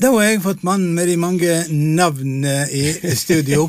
Da har jeg fått mannen med de mange navnene i studio.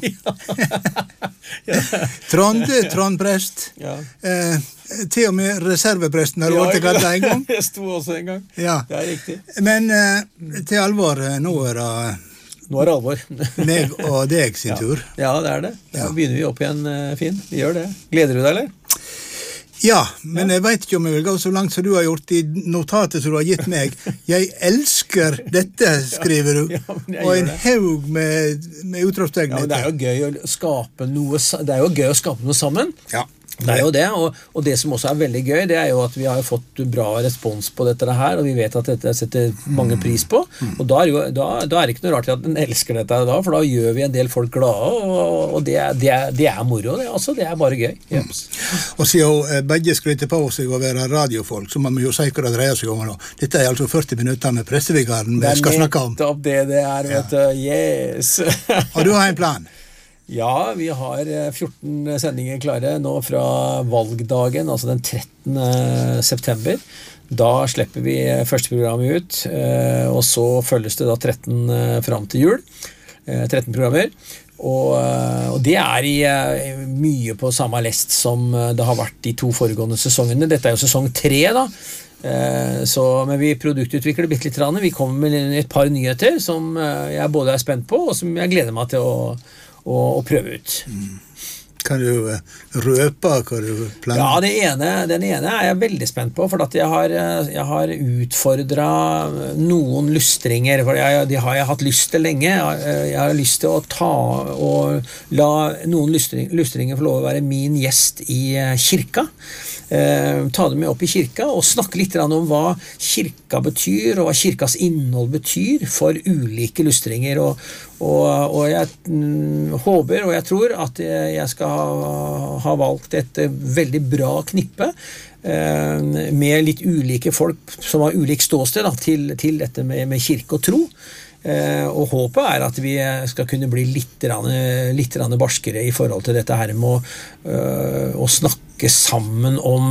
Trond prest. Ja. Til og med reservepresten har du alltid kalt det en gang. Jeg sto også en gang. Ja. Det er riktig. Men til alvor, nå er det Nå er det alvor. meg og deg sin tur. Ja, det er det. Da begynner vi opp igjen, Finn. Vi gjør det. Gleder du deg, eller? Ja, men jeg vet ikke om jeg vil gå så langt som du har gjort i notatet som du har gitt meg. Jeg elsker dette, skriver du. Og en haug med utropstegn. Ja, men det er jo gøy å skape noe sammen. Ja. Det er jo det, og det som også er veldig gøy, det er jo at vi har fått bra respons på dette her, og vi vet at dette setter mange pris på, og da er det ikke noe rart at den elsker dette da, for da gjør vi en del folk glade, og det er moro, det er bare gøy. Yes. Og siden begge skryter på seg å være radiofolk, så må vi jo si hva det dreier seg om nå. Dette er altså 40 minutter med pressevigaren vi skal snakke om. Det er nettopp det er, vet du. Yes. Og du har en plan? Ja, vi har 14 sendinger klare nå fra valgdagen, altså den 13. september. Da slipper vi første programmet ut, og så følges det da 13 frem til jul. 13 programmer. Og det er mye på samme lest som det har vært de 2 foregående sesongene. Dette er jo sesong 3 da. Men vi produktutvikler bitte litt. Vi kommer med et par nyheter som jeg både er spent på, og som jeg gleder meg til å prøve ut. Kan du røpe hva du planer? Ja, den ene er jeg veldig spent på, for at jeg har utfordret noen lystringer, for de har jeg hatt lyst til lenge. Jeg har lyst til å ta og la noen lystringer få lov å være min gjest i kirka. Ta dem med opp i kirka og snakke litt om hva kirka betyr og hva kirkas innhold betyr for ulike lystringer, og jeg håper og jeg tror at jeg skal ha valgt et veldig bra knippe med litt ulike folk som har ulik ståsted til dette med kirke og tro. Og håpet er at vi skal kunne bli litt barskere i forhold til dette her med å snakke sammen om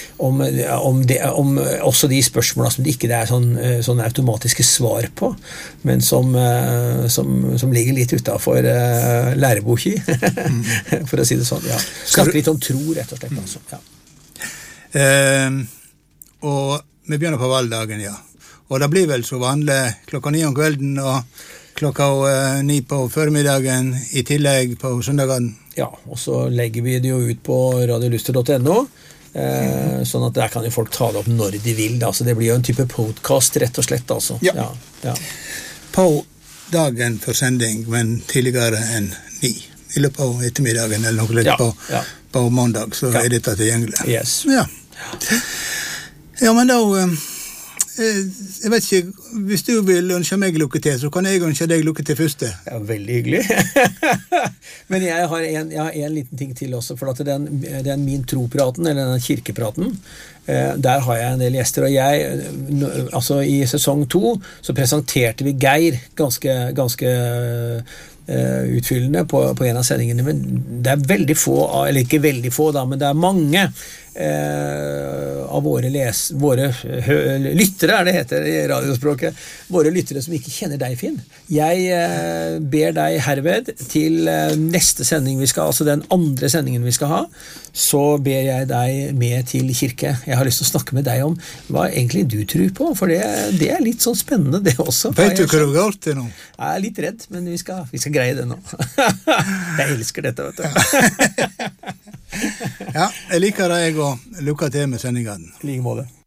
også de spørsmålene som det ikke er sånn automatiske svar på, men som ligger litt utenfor læreboki, for å si det sånn. Ja. Snakke litt om tro, rett og slett. Altså. Ja. Og vi begynner på valgdagen, ja. Og det blir vel så vanlig 9 om kvelden og 9 på formiddagen i tillegg på søndagen. Ja, og så legger vi det jo ut på radioluster.no, sånn at der kan jo folk ta det opp når de vil. Altså, det blir jo en type podcast, rett og slett. Altså. Ja. På dagen for sending, men tidligere enn 9. I løpet av ettermiddagen eller noe litt på mandag, så er dette tilgjengelig. Yes. Ja, men da... jeg vet ikke, hvis du vil ønske meg lykke til, så kan jeg ønske deg lykke til første. Ja, veldig hyggelig. Men jeg har en liten ting til også, for at den min tropraten, eller den kirkepraten, der har jeg en del gjester, og altså i sesong 2, så presenterte vi Geir ganske utfyllende på en av sendingene, men det er veldig få, eller ikke veldig få da, men det er mange av våre lyttere, det heter i radiospråket, våre lyttere som ikke kjenner deg, Finn. Jeg ber deg herved til neste sending vi skal, altså den andre sendingen vi skal ha, så ber jeg deg med til kirke. Jeg har lyst til å snakke med deg om hva egentlig du tror på, for det er litt sånn spennende det også. Vet du hva du har gjort det nå? Jeg er litt redd, men vi skal greie det nå. Jeg elsker dette, vet du. Ja, jeg liker deg og lykke til med sendingen. I like måte.